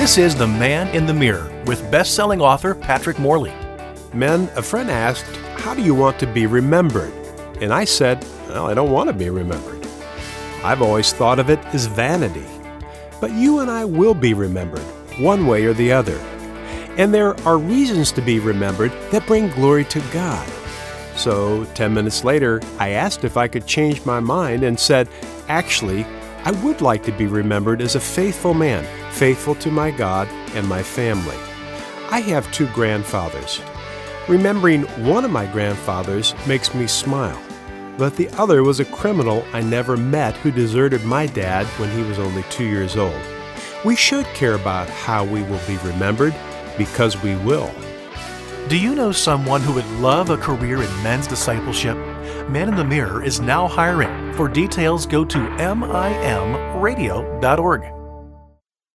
This is The Man in the Mirror with best-selling author Patrick Morley. Men, a friend asked, "How do you want to be remembered?" And I said, "Well, I don't want to be remembered." I've always thought of it as vanity. But you and I will be remembered, one way or the other. And there are reasons to be remembered that bring glory to God. So 10 minutes later, I asked if I could change my mind and said, actually, I would like to be remembered as a faithful man, faithful to my God and my family. I have 2 grandfathers. Remembering one of my grandfathers makes me smile, but the other was a criminal I never met who deserted my dad when he was only 2 years old. We should care about how we will be remembered, because we will. Do you know someone who would love a career in men's discipleship? Man in the Mirror is now hiring. For details, go to mimradio.org.